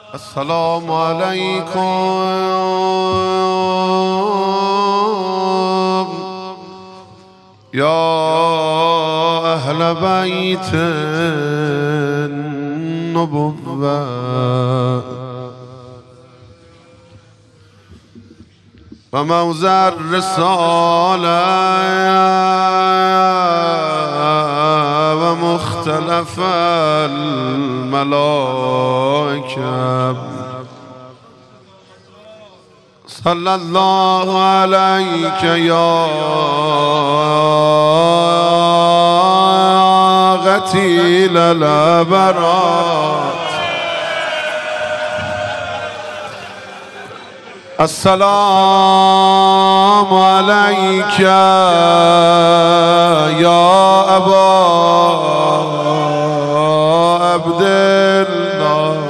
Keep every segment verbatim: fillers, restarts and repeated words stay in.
السلام عليكم يا أهل بيت النبوة وموزع الرسالة ومختلف الملائكة صلى الله عليك يا غتيل الأبرار. السلام عليك يا أبا عبد الله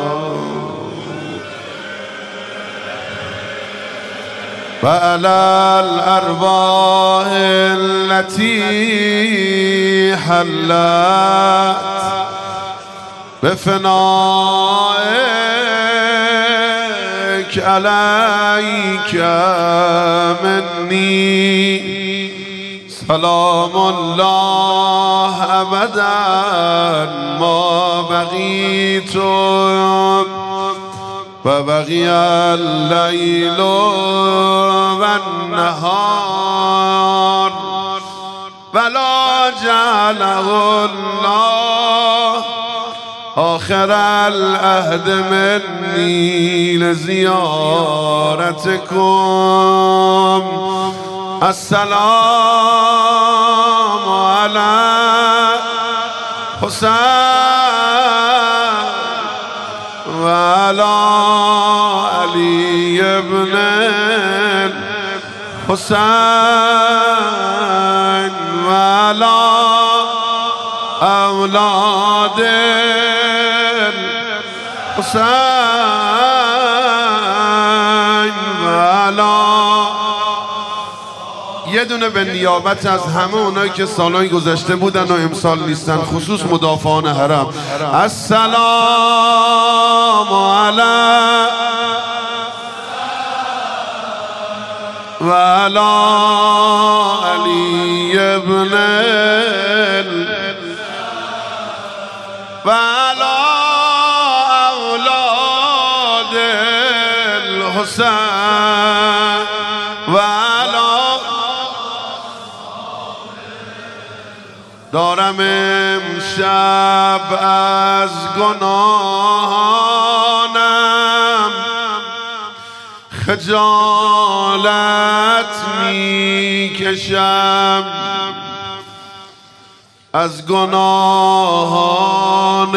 وعلى الأرواح التي حلت بفنائك عليك مني سلام الله أبدا ما بقيت وبقي الليل والنهار ولا جعله الله آخر العهد مني لزيارتكم. السلام على حسين وعلى علي بن الحسين وعلى أولاد الحسين وعلى یه دونه به نیابت از همه اونایی که سالهای گذشته بودن و امسال نیستن، خصوص مدافعان حرم. السلام علی و علی علی ابن و علی اولاد الحسین و دارم امشب از گناهانم خجالت میکشم، از گناهان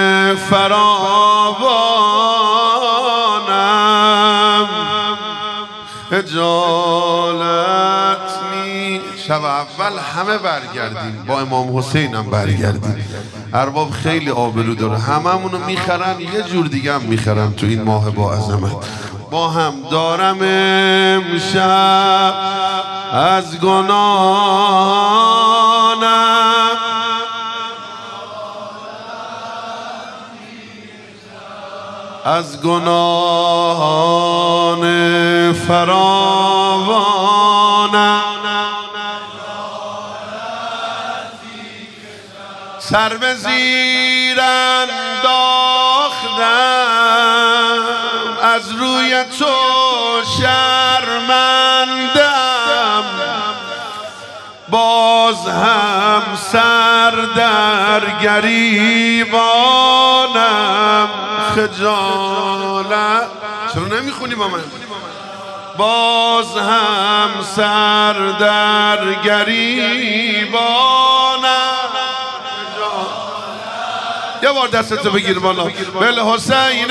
فراوانم خجالت. شب اول همه برگردیم، با امام حسین هم برگردیم. ارباب خیلی آبرو داره، هممونو میخرن، یه جور دیگه هم میخرن تو این ماه با عظمت. با هم دارم امشب از گناهانم از گناهان فراوانم سر به زیر انداختم، از روی تو شرمندم، باز هم سر در گریبانم خجالت. چرا نمیخونی با من؟ باز هم سر در گریبانم. یه بار دستتو بگیر بالا. بالحسین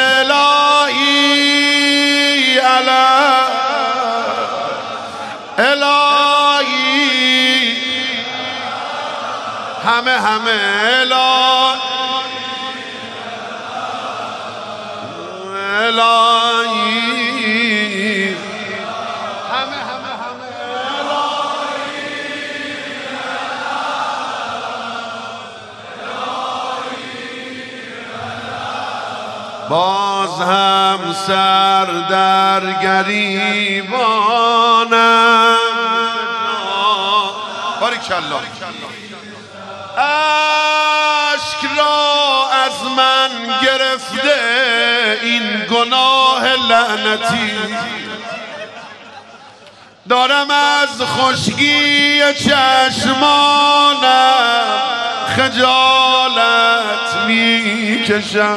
الهی علی الهی همه همه الهی الهی همه همه همه الهی باز باز هم سر در گریبانم. باریکالله. اشک را از من گرفته این گناه لعنتی، دارم از خشکی چشمانم خجالت میکشم.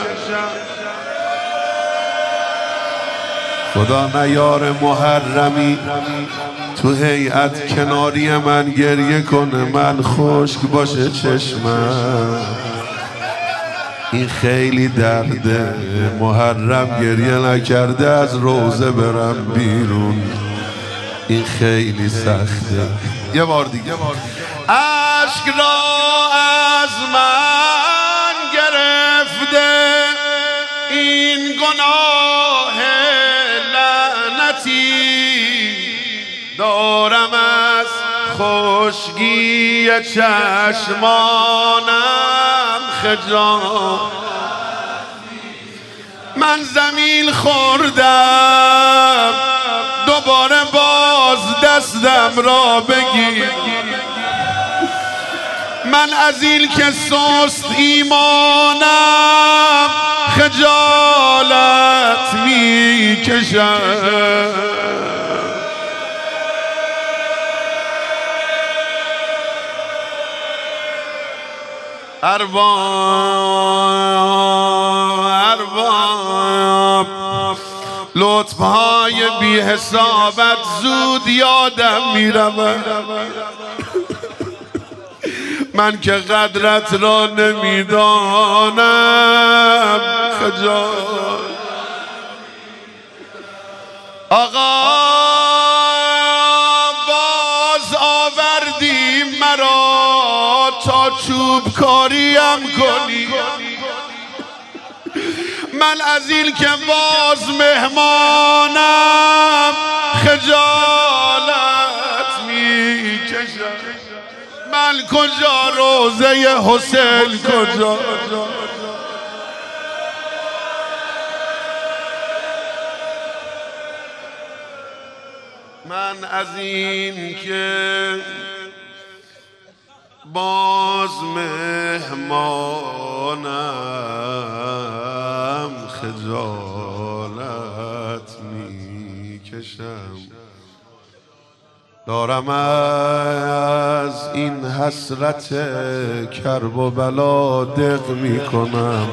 خدا نیار محرمی تو هیئت کناری من گریه کنه، من خشک باشه چشمم. این خیلی درده، محرم گریه نکرده از روزه برم بیرون، این خیلی سخته. یه بار دیگه. اشک را از من گرفته این گناه لعنتی، دارم از خشکی چشمانم خجالت. من زمین خوردم دوباره باز دستم را بگیر. من از این که سست ایمانم خجالت می کشم. ارباب ارباب لطفهای بی حسابت زود یادم می رود. من که قدرت را نمیدانم خجال. آقا باز آوردی مرا تا چوب کاریم کنی، من از این که باز مهمانم خجالت می کشم. من کجا روزه حسین کجا؟ من از این که باز مهمانم خجالت می کشم. دارم از این حسرت کرب و بلا دق می کنم،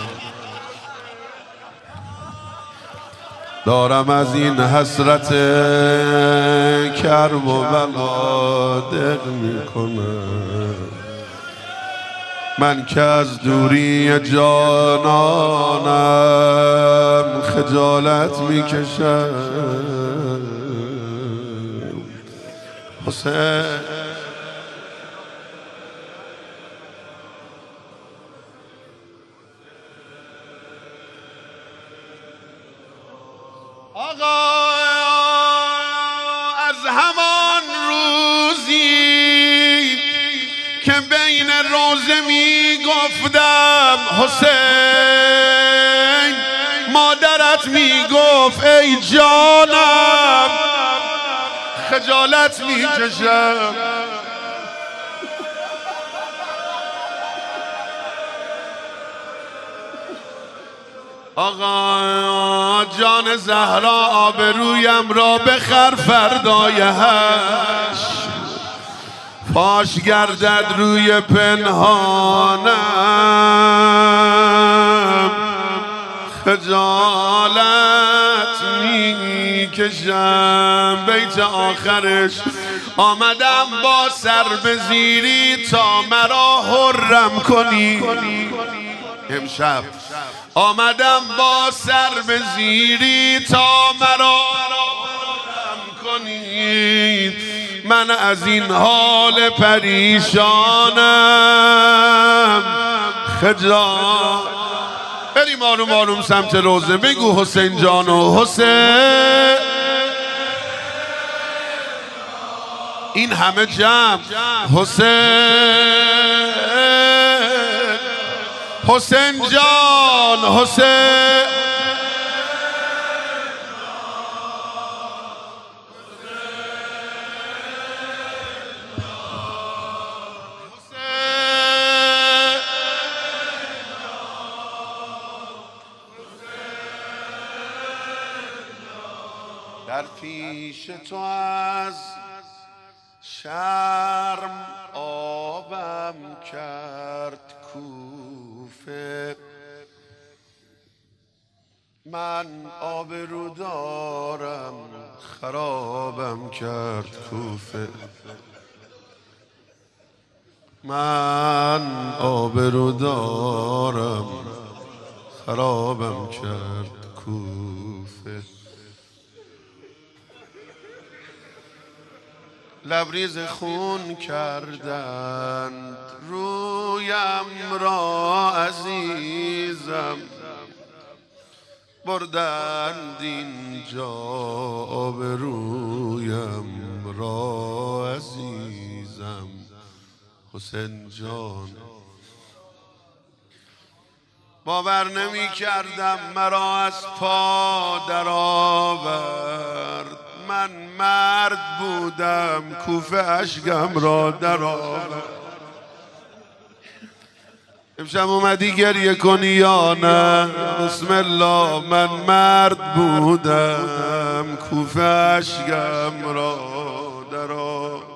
دارم از این حسرت کرب و بلا دق می کنم. من که از دوری جانانم خجالت می کشم. حسین آقا از همان روزی که بین روزه می گفتم حسین، مادرت می گفت ای جانم خجالت می کشم. آقا جان زهرا آبرویم را بخر فردای هشت، فاش گردد روی پنهانم خجالت می کشم. بیت آخرش آمدم با سر به زیری تا مرا حرم کنی. امشب آمدم با سر به زیری تا مرا حرم کنی. من از این حال پریشانم خجالت. بریم آروم آروم سمت روزه. بگو حسین جانو حسین. این همه جمع حسین حسین جان حسین در پیش تو از شرم آبم کرد کوفه، من آبرو دارم خرابم کرد کوفه، من آبرو دارم خرابم کرد کوفه. لبریز خون کردند رویم را عزیزم، بردند اینجا آبرویم را عزیزم. حسین جان باور نمی کردم مرا از پا در آورد، من مرد بودم کوفه اشکم را در آورد. امشب اومدی گریه کنی یا نه؟ بسم الله. من مرد بودم کوفه اشکم را در آورد.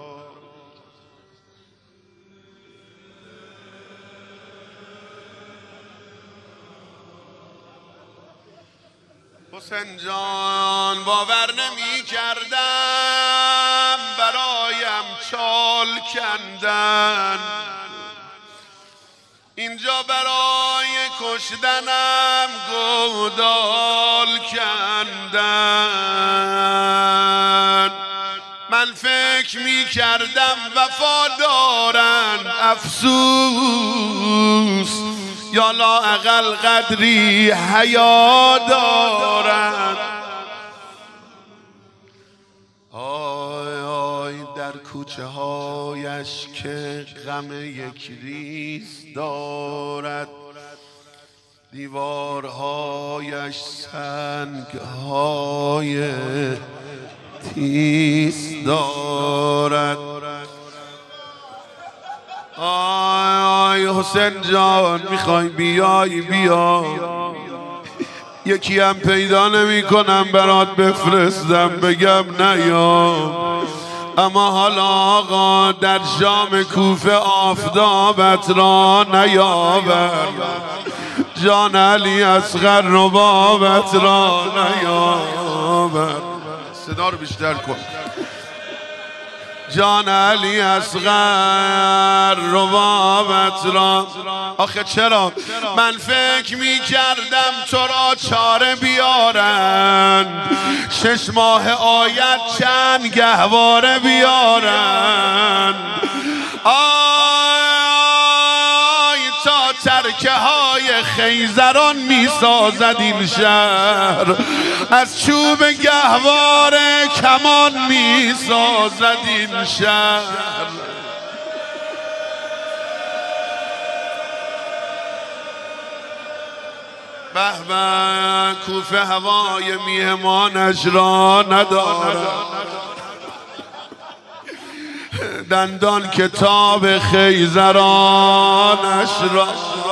حسین جان باور نمی کردم برایم چال کندن، اینجا برای کشتنم گودال کندن. من فکر می کردم وفادارن، افسوس یا لااقل قدری حیا دارن. آی آی در کوچه هایش که غم یک ریز دارد، دیوارهایش سنگهای تیز دارد. آی آی حسین جان میخوای بیای بیا، یکی هم پیدا نمی کنم برات بفرستم بگم نیام. اما حالا آقا در شام کوفه آفتابت را نیاور، جان علی اصغر ربابت را نیاور. صدا رو بیشتر کن. جان علی اصغر ربابت را. آخه چرا من فکر می کردم تو را چاره بیارند، شش ماه آید چند گهواره بیارند. آی تا ترکه های خیزران می سازد این شهر، از چوب گهواره کمان می سازد این شهر. به به کوفه هوای میهمانش را ندارد، دندان کتاب خیزرانش را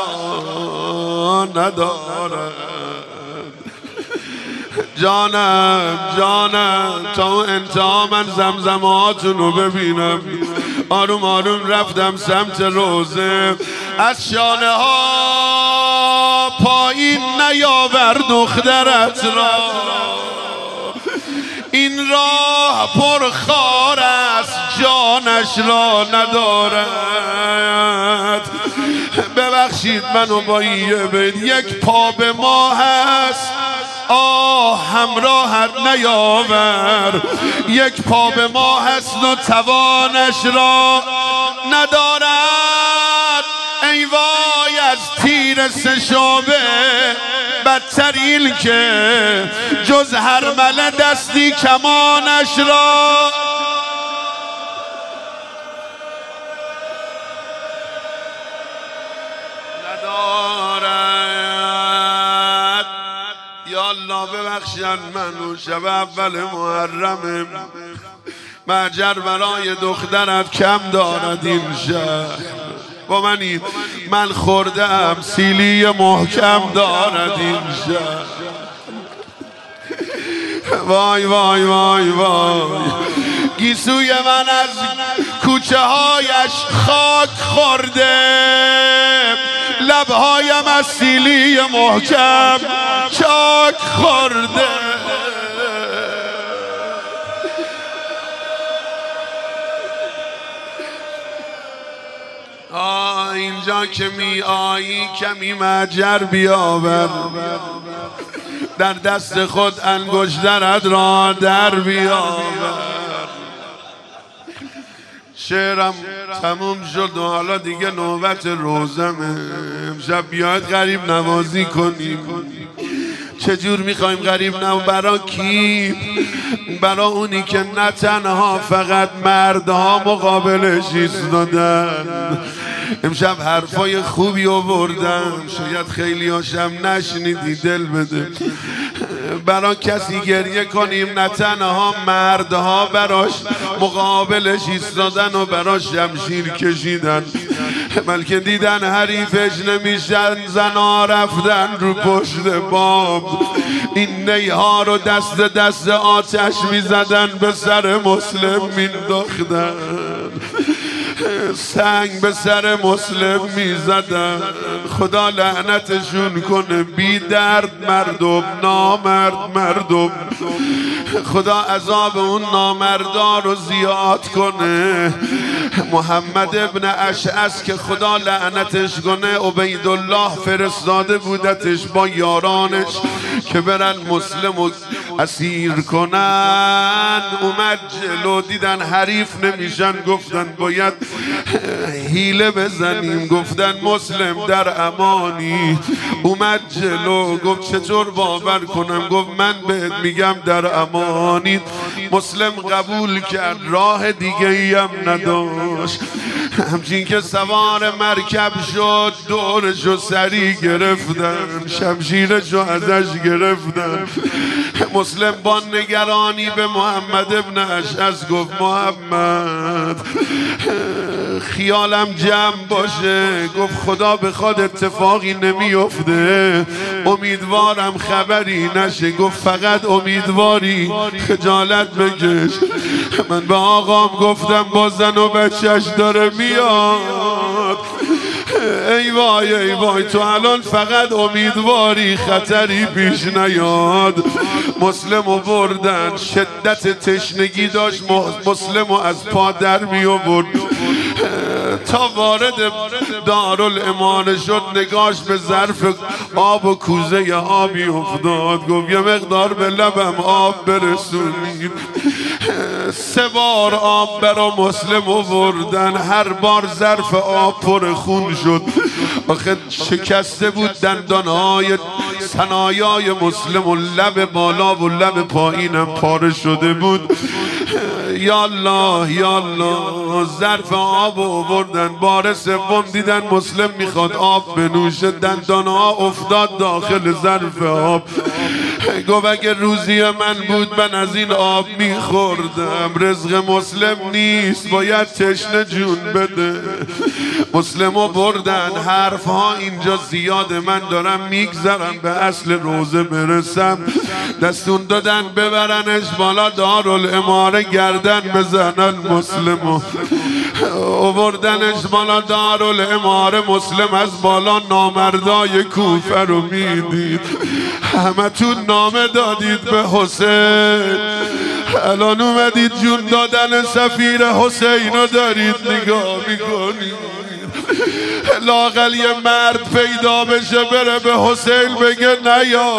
ندارد. جانم جانم تا انتها من زمزماتون رو ببینم. آروم آروم رفتم سمت روزه، از شانه ها پایین نیاور دخترت را، این راه پر خار است جانش را ندارد. ببخشید منو با این یه بید، یک پا به ما هست آه همراهت نیاور، یک پا به ما هست و توانش را ندارد. ای وای از تیر سه شعبه بدترین که جز هرمله دستی کمانش را ندارد. یا الله ببخشن منو، شب اول محرمم، مهجر برای دخترت کم دارد این شهر. با منید من خوردم سیلی محکم دارد این شهر. وای وای وای وای گیسوی من از کوچه هایش خاک خورده، لبهایم از سیلی محکم چاک خورده. آه اینجا که می آیی کمی مجر بیاور، در دست خود انگشترت را در بیاور. شعرم تموم شد و حالا دیگه نوبت روزمه. امشب بیاید غریب نوازی کنیم. چجور میخوایم غریب نوازی؟ برا کی؟ برا اونی که نه تنها فقط مردها مقابلش ایستادن. امشب حرفای خوبی آوردم، شاید خیلی هاشم نشنیدی، دل بده. برا کسی گریه کنیم نه تنها مردها براش مقابلش ایستادن و براش شمشیر کشیدن، بلکه دیدن حریفش نمیشن، زنا رفتن رو پشت باب این نیها رو دست دست آتش میزدن، به سر مسلم مینداختن، سنگ به سر مسلم میزدن. خدا لعنتشون کنه، بی درد مردم، نامرد مردم. خدا عذاب اون نامردا رو زیاد کنه. محمد ابن اشعث که خدا لعنتش کنه، عبیدالله فرستاده بودتش با یارانش که برن مسلم و اسیر کنن. اومد جلو، دیدن حریف نمیشن، گفتن باید حیله بزنیم، گفتن مسلم در امانی. اومد جلو گفت چطور باور کنم؟ گفت من بهت میگم در امانی. مسلم قبول کرد، راه دیگه ای هم نداشت. همچین که سوار مرکب شد، دورشو سری گرفتن، شمشیرشو ازش گرفتن. مسلم با نگرانی به محمد ابن اشعث گفت محمد خیالم جمع باشه. گفت خدا بخواد اتفاقی نمیفته، امیدوارم خبری نشه. گفت فقط امیدواری خجالت بکش. من به آقام گفتم با زن و بچهش داره میاد. ای وای ای وای تو الان فقط امیدواری خطری پیش نیاد. مسلمو بردن، شدت تشنگی داشت، مسلمو از پا در می آورد تا وارد دارالامانه شد. نگاش به ظرف آب و کوزه آبی افتاد، گفت یه مقدار به لبم آب برسونید. سه بار آب برا مسلم آوردن، هر بار ظرف آب پر خون شد. آخه شکسته بود دندانهای ثنایای مسلم و لب بالا و لب پایینم پاره شده بود. یا الله یا الله، ظرف آب آوردن. بار سوم دیدن مسلم میخواد آب بنوشه، دندانها افتاد داخل ظرف آب. گفت اگه روزی من بود من از این آب میخوردم. رزق مسلم نیست، باید تشنه جون بده. مسلمو بردن. حرفها اینجا زیاده، من دارم میگذرم به اصل روزه برسم. دستون دادن ببرنش بالا دارالاماره، گردن بزنن مسلمو. آوردنش بالا دارالاماره. مسلم از بالا نامردای کوفه رو میدید. همه تون نامه دادید به حسین، الان اومدید جون دادن سفیر حسین رو دارید نگاه میکنید. لااقل یه مرد پیدا بشه بره به حسین بگه نیا.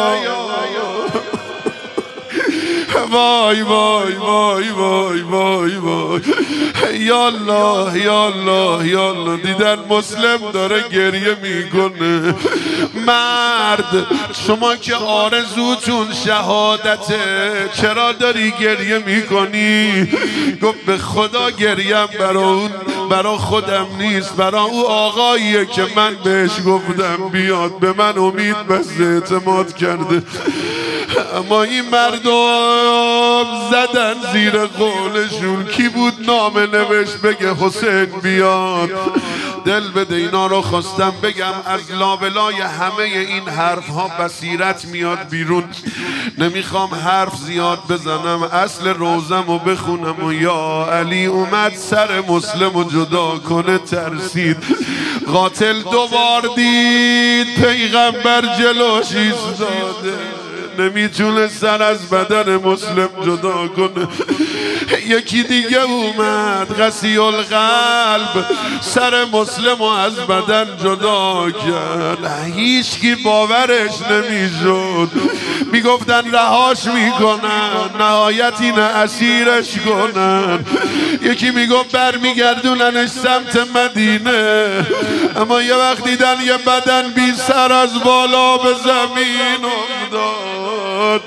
وای وای وای وای وای وای یا الله یا الله یا الله. دیدن مسلم داره گریه میکنه. مرد شما که آرزوتون شهادته، چرا داری گریه میکنی؟ گفت به خدا گریم برا اون، برا خودم نیست، برا او آقاییه که من بهش گفتم بیاد، به من امید بس اعتماد کرده. اما این مردم زدن زیر قولشون. کی بود نامه نوشت بگه حسین بیاد؟ دل بده. اینا رو خواستم بگم، از لابلای همه این حرف ها بصیرت میاد بیرون. نمیخوام حرف زیاد بزنم، اصل روزم رو بخونم. و یا علی اومد سر مسلم و جدا کنه، ترسید. قاتل دوبار دید پیغمبر جلوش ایستاده، نمیتونه سر از بدن مسلم جدا کنه. یکی دیگه اومد قسی القلب، سر مسلم از بدن جدا کرد. هیچکی باورش نمیشد، میگفتن رهاش میکنن، نهایت اینه اسیرش کنن. یکی میگفت برمیگردوننش سمت مدینه. اما یه وقت دیدن یه بدن بی سر از بالا به زمین افتاد.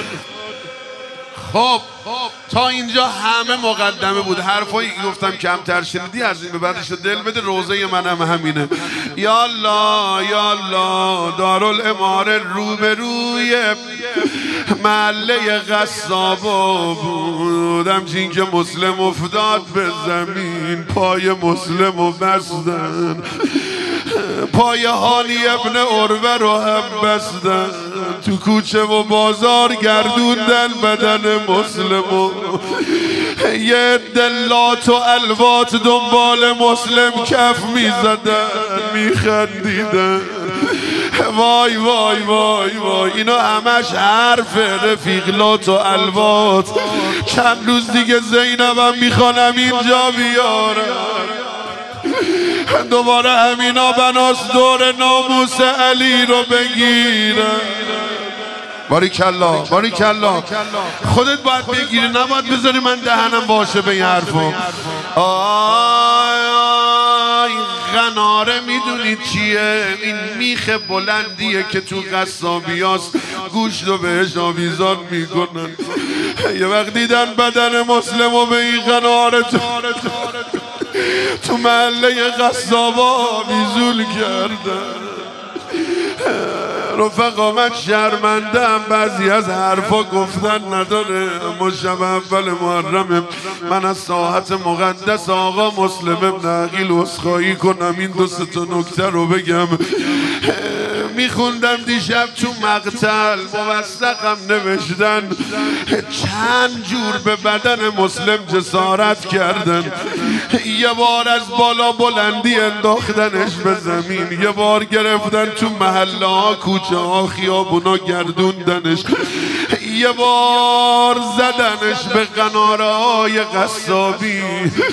خب تا اینجا همه مقدمه بود. حرفایی که گفتم کمتر شنیدی، از این به بعدش دل بده. روزه منم همینه. یا الله یا الله. دارالاماره روبروی محله قصابا بود. همچین که مسلم افتاد به زمین، پای مسلم رو بستن، پای حالی ابن عروه رو هم بستن. تو کوچه و بازار گردوندن بدن مسلمو. یه دلات و الوات دنبال مسلم کف میزدن، میخندیدن. وای وای وای وای. اینا همش حرف رفیقلات و الوات. چند روز دیگه زینبم میخوانم اینجا بیارم. دوباره همینا بناس دور ناموس علی رو بگیرن. باریکالله باریکالله. خودت باید بگیری، نباید بذاری من دهنم باشه به این حرفو. آی آی غناره میدونی چیه؟ این میخ بلندیه که تو قصابیاست، گوشت رو بهش آویزان میکنن. یه وقت دیدن بدن مسلم و به این غناره تو محله قصابا میزول کردن. رفقا من شرمندم، بعضی از حرفا گفتن نداره. اما شب اول محرم من از ساحت مقدس آقا مسلم ابن عقیل عذرخواهی کنم. این دو سه تا نکته رو بگم. میخوندم دیشب تو مقتل، موثقم نوشتن چند جور به بدن مسلم جسارت کردن. یه بار از بالا بلندی انداختنش به زمین، یه بار گرفتن تو محله ها، کوچه ها، خیابونا گردوندنش، یه بار زدنش به قناره های قصابی.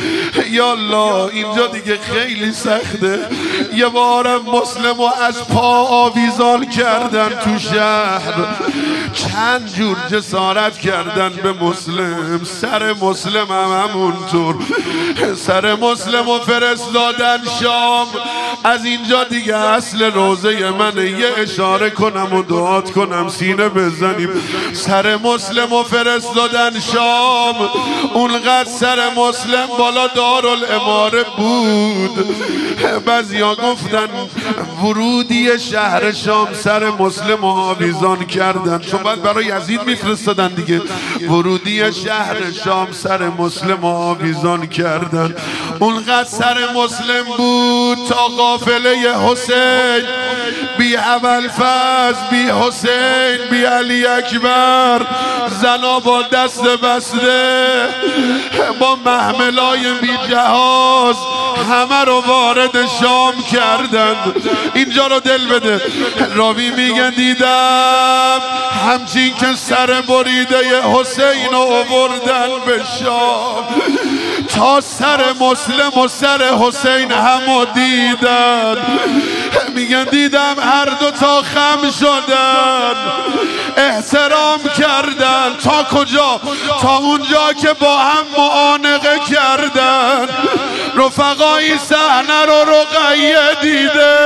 یالله اینجا دیگه خیلی سخته. یه بارم مسلمو از پا آویزان کردن تو شهر. چند جور جسارت کردن به مسلم. سر مسلم هم همونطور. سر مسلم و فرستادن شام. از اینجا دیگه اصل روزه منه، یه اشاره کنم و دعات کنم سینه بزنیم. سر مسلم و فرستادن شام. اونقدر سر مسلم بالا دارالاماره بود. بعضیا گفتن ورودی شهر شام سر مسلم رو آویزان کردن، چون بعد برای یزید میفرستادن دیگه. ورودی شهر شام سر مسلم رو آویزان کردن. اونقدر سر مسلم بود تا قافله حسین بی ابوالفضل، بی حسین، بی علی اکبر، زنا با دست بسته با محملای بی جهاز همه رو وارد شام کردن. اینجا رو دل بده. راوی میگن دیدم همچین که سر بریده حسین رو آوردن به شام، تا سر مسلم و سر حسین همو دیدن. میگن دیدم هر دو تا خم شدن، احترام کردن. تا کجا؟ تا اونجا که با هم معانقه کردن. رفقای صحنه رو رقیه دیده.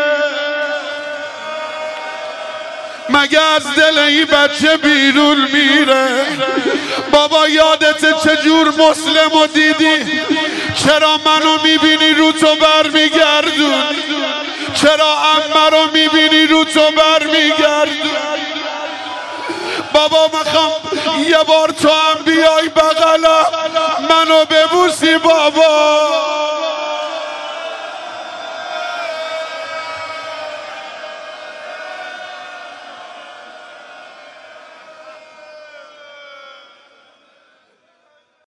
مگه از دل این بچه بیرون میره؟ بابا یادت چجور مسلم رو دیدی؟ چرا منو میبینی رو تو برمیگردون؟ چرا عمه رو میبینی رو تو برمیگردون؟ بابا میخوام یه بار تو هم بیای بغلم،